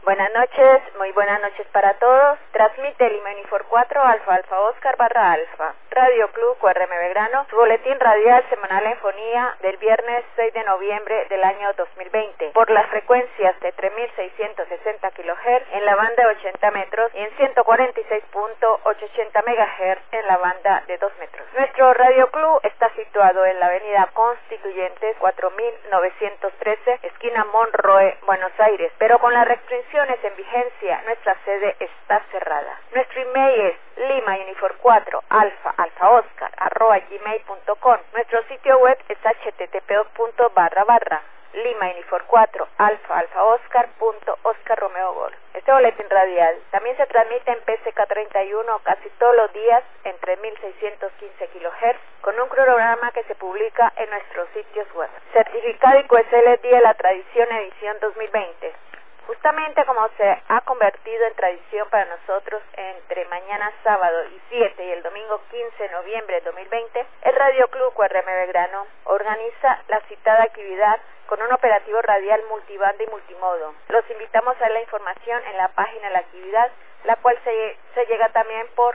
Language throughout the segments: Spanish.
Buenas noches, muy buenas noches para todos. Transmite Lima Unifor 4 Alfa Alfa Oscar barra Alfa. Radio Club QRM Belgrano, su boletín radial semanal en fonía del viernes 6 de noviembre del año 2020. Por las frecuencias de 3660 kHz en la banda de 80 metros y en 146.880 MHz en la banda de 2 metros. Nuestro Radio Club está situado en la avenida Constituyentes 4913, esquina Monroe, Buenos Aires, pero con las restricciones en vigencia, nuestra sede está cerrada. Nuestro email es limaunifor4alfaoscar@gmail.com. Nuestro sitio web es http://limaunifor4alfaoscar.oscarromeogol. Este boletín radial también se transmite en PSK31 casi todos los días en 3615 kHz con un cronograma que se publica en nuestros sitios web. Certificado IQSL Día de la Tradición edición 2020. Justamente como se ha convertido en tradición para nosotros entre mañana sábado y 7 y el domingo 15 de noviembre de 2020, el Radio Club QRM Belgrano organiza la citada actividad con un operativo radial multibanda y multimodo. Los invitamos a ver la información en la página de la actividad, la cual se llega también por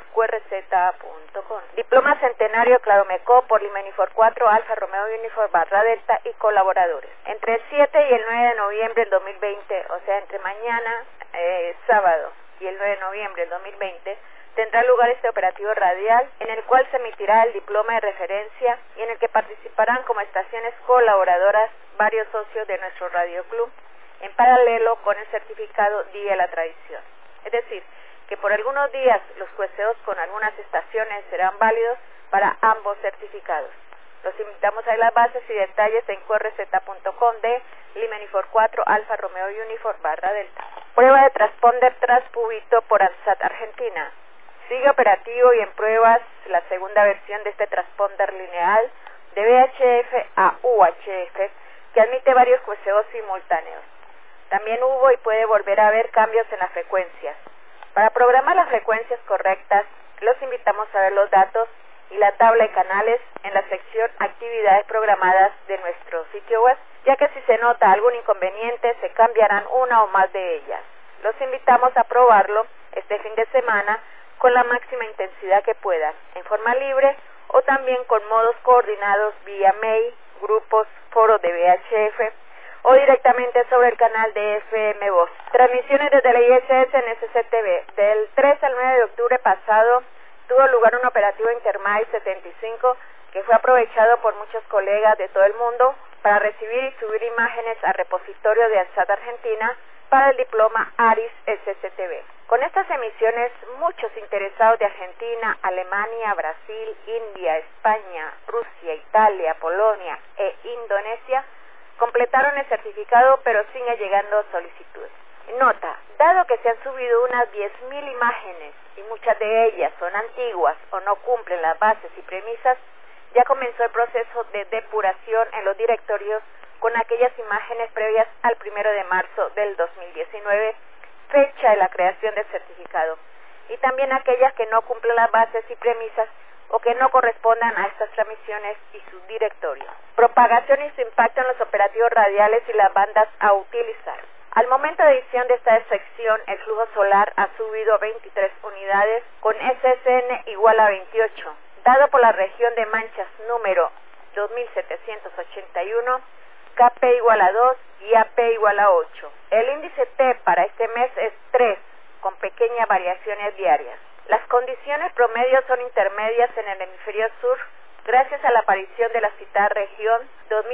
qrz.com. Diploma Centenario Claromeco por Lima Unifor 4 Alfa Romeo Unifor barra Delta y colaboradores. Entre el 7 y el 9 de noviembre del 2020, o sea, entre mañana, sábado, y el 9 de noviembre del 2020, tendrá lugar este operativo radial en el cual se emitirá el diploma de referencia y en el que participarán como estaciones colaboradoras varios socios de nuestro Radio Club, en paralelo con el certificado Día de la Tradición. Es decir, que por algunos días los jueceos con algunas estaciones serán válidos para ambos certificados. Los invitamos a ver las bases y detalles en qrz.com de Lima Unifor 4 Alfa Romeo Unifor barra Delta. Prueba de transponder Transpubito por ANSAT Argentina. Sigue operativo y en pruebas la segunda versión de este transponder lineal de VHF a UHF que admite varios jueceos simultáneos. También hubo y puede volver a haber cambios en las frecuencias. Para programar las frecuencias correctas, los invitamos a ver los datos y la tabla de canales en la sección Actividades programadas de nuestro sitio web, ya que si se nota algún inconveniente, se cambiarán una o más de ellas. Los invitamos a probarlo este fin de semana con la máxima intensidad que puedan, en forma libre o también con modos coordinados vía mail, grupos, foros de VHF, o directamente sobre el canal de FM Voz. Transmisiones desde la ISS en SCTV. Del 3 al 9 de octubre pasado tuvo lugar un operativo Intermail 75 que fue aprovechado por muchos colegas de todo el mundo para recibir y subir imágenes al repositorio de ANSAT Argentina para el diploma ARIS SCTV. Con estas emisiones, muchos interesados de Argentina, Alemania, Brasil, India, España, Rusia, Italia, Polonia e Indonesia completaron el certificado, pero siguen llegando solicitudes. Nota, dado que se han subido unas 10.000 imágenes y muchas de ellas son antiguas o no cumplen las bases y premisas, ya comenzó el proceso de depuración en los directorios con aquellas imágenes previas al 1 de marzo del 2019, fecha de la creación del certificado, y también aquellas que no cumplen las bases y premisas o que no correspondan a estas transmisiones y sus directorios. Propagación y su impacto en los operativos radiales y las bandas a utilizar. Al momento de edición de esta sección, el flujo solar ha subido a 23 unidades con SSN igual a 28, dado por la región de manchas número 2781, KP igual a 2 y AP igual a 8. El índice T para este mes es 3, con pequeñas variaciones diarias. Las condiciones promedio son intermedias en el hemisferio sur, gracias a la aparición de la citada región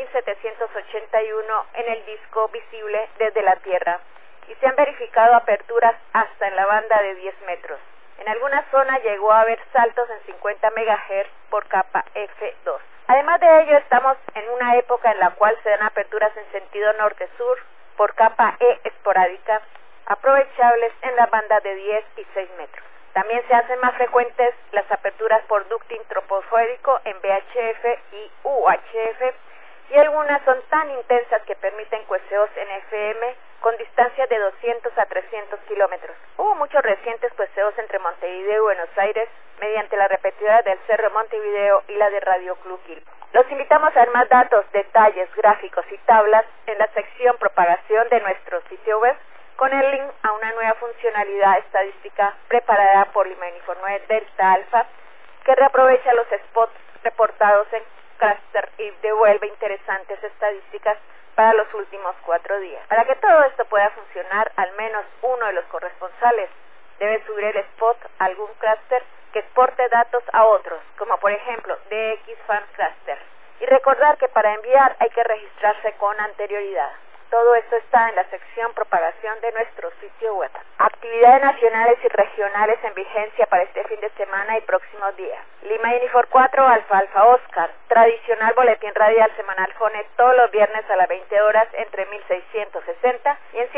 2781 en el disco visible desde la Tierra, y se han verificado aperturas hasta en la banda de 10 metros. En algunas zonas llegó a haber saltos en 50 MHz por capa F2. Además de ello, estamos en una época en la cual se dan aperturas en sentido norte-sur por capa E esporádica, aprovechables en las bandas de 10 y 6 metros. También se hacen más frecuentes las aperturas por ducting troposférico en VHF y UHF, y algunas son tan intensas que permiten cueceos en FM con distancias de 200 a 300 kilómetros. Hubo muchos recientes cueceos entre Montevideo y Buenos Aires mediante la repetidora del Cerro Montevideo y la de Radio Club Quilmes. Los invitamos a ver más datos, detalles, gráficos y tablas en la sección propagación de nuestro sitio web con el link a una nueva funcionalidad estadística preparada por Lima Unifor 9 Delta Alpha, que reaprovecha los spots reportados en Cluster y devuelve interesantes estadísticas para los últimos 4 días. Para que todo esto pueda funcionar, al menos uno de los corresponsales debe subir el spot a algún clúster que exporte datos a otros, como por ejemplo DX Fan Cluster. Y recordar que para enviar hay que registrarse con anterioridad. Todo esto está en la sección propagación de nuestro sitio web. Actividades nacionales y regionales en vigencia para este fin de semana y próximos días. Lima Unifor 4 Alfa Alfa Oscar, tradicional boletín radial semanal FONE todos los viernes a las 20 horas entre 1660 y en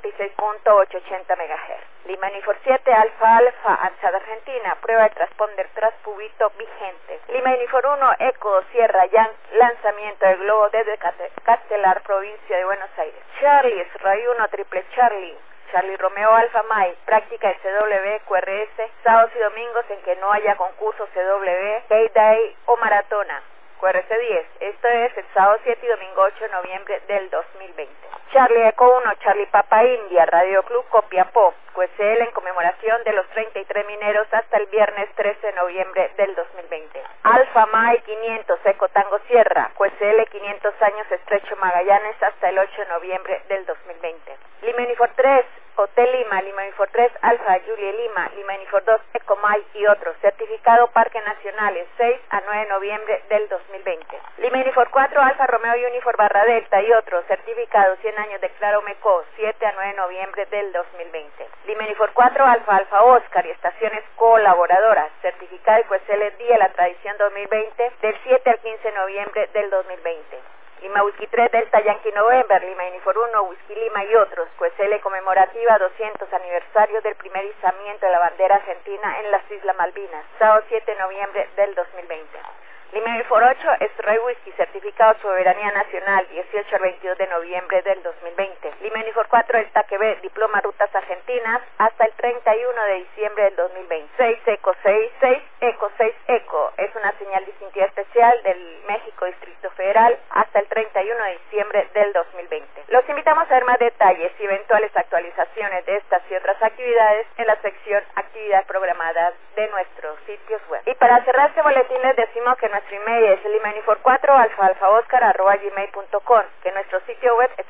146.880 MHz. Lima Unifor 7 Alfa Alfa ANSAT Argentina, prueba de transponder transpúbito vigente. Lima Unifor 1 Eco Sierra Yang, lanzamiento del globo desde Castelar, provincia de Buenos Aires. Charlie Radio 1 Triple Charlie Romeo Alfa Mike, práctica de CW, QRS, sábados y domingos en que no haya concurso CW, K-Day o maratona. QRS 10, esto es el sábado 7 y domingo 8 de noviembre del 2020. Charlie Eco 1, Charlie Papa India, Radio Club Copiapó, QSL en conmemoración de los 33 mineros hasta el viernes 13 de noviembre del 2020. Alfa Mai 500, Eco Tango Sierra, QSL 500 años Estrecho Magallanes hasta el 8 de noviembre del 2020. Lima Unifor 3, Hotel Lima, Lima Unifor 3, Alfa Julie Lima, Lima Unifor 2, Ecomay y otros. Certificado Parque Nacionales, 6 a 9 de noviembre del 2020. Lima Unifor 4, Alfa Romeo Unifor Barra Delta y otros. Certificado 100 años de Claro Meco, 7 a 9 de noviembre del 2020. Lima Unifor 4, Alfa Alfa Oscar y estaciones colaboradoras. Certificado QSL Día la Tradición 2020, del 7 al 15 de noviembre del 2020. Lima Whisky 3 Delta Yankee November, Lima Unifor 1, Whisky Lima y otros. QSL conmemorativa 200 aniversario del primer izamiento de la bandera argentina en las Islas Malvinas, sábado 7 de noviembre del 2020. Lima Unifor 8, Stray Whisky, certificado Soberanía Nacional, 18 al 22 de noviembre del 2020. Lima Unifor 4, el TAQB, diploma Rutas Argentinas, hasta el 31 de diciembre del 2020. 6 Eco 6, 6 Eco 6 Eco, es una señal distintiva especial del México Distrito Federal, hasta el 31 de diciembre del 2020. Los invitamos a ver más detalles y eventuales actualizaciones de estas y otras actividades en la sección Actividades Programadas de nuestros sitios web. Y para cerrar este boletín les decimos que nuestro email es limaunifor4 alfaalfaoscar@gmail.com, que nuestro sitio web es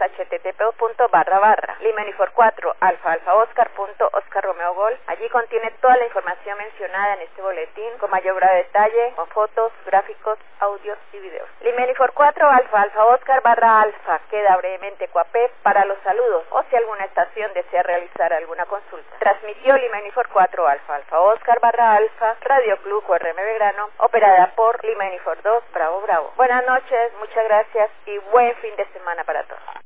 http://limaunifor4 alfaalfaoscar.oscarromeogol. Allí contiene toda la información mencionada en este boletín con mayor grado de detalle, con fotos, gráficos, audios y videos. Limaunifor4 alfaalfaoscar/alfa queda brevemente coapé para los saludos o si alguna estación desea realizar alguna consulta. Transmitió Lima Unifor 4 alfaalfaoscar/alfa Radio Club QRM Belgrano, operada por Lima Unifor 2 Bravo Bravo. Buenas noches, muchas gracias y buen fin de semana para todos.